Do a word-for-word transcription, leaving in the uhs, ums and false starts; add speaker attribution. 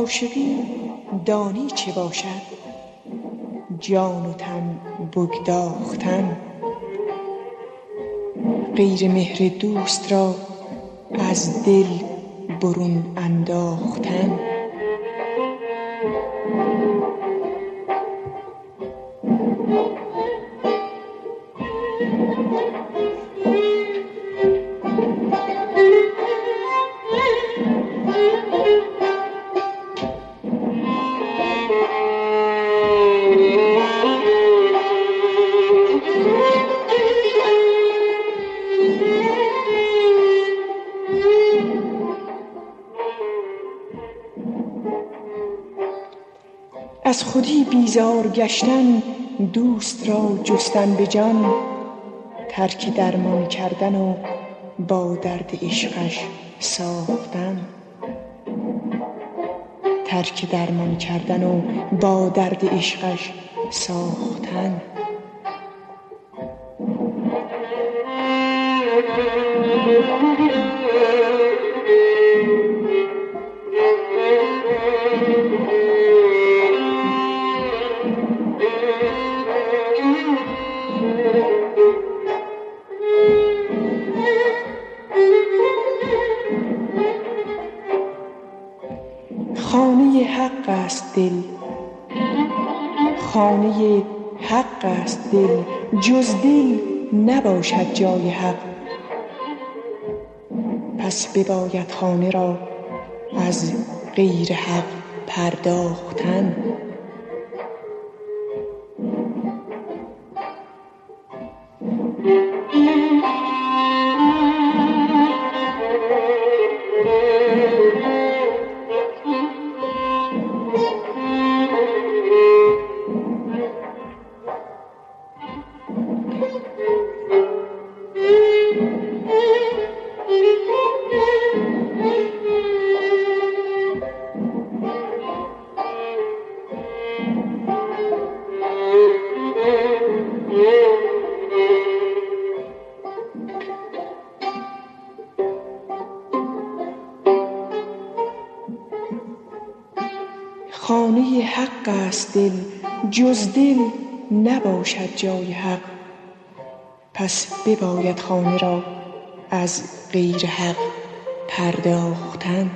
Speaker 1: عاشقی دانی چه باشد؟ جان و تن بگداختن. غیر مهر دوست را از دل برون انداختن. از خودی بیزار گشتن، دوست را جستن به جان. ترک درمان کردن و با درد عشقش ساختن. ترک درمان کردن و با درد عشقش ساختن. خانه حق است دل، خانه حق است دل، جز دل نباشد جای حق. پس بباید خانه را از غیر حق پرداختن. خانه حق است دل، جز دل نباشد جای حق. پس بباید خانه را از غیر حق پرداختن.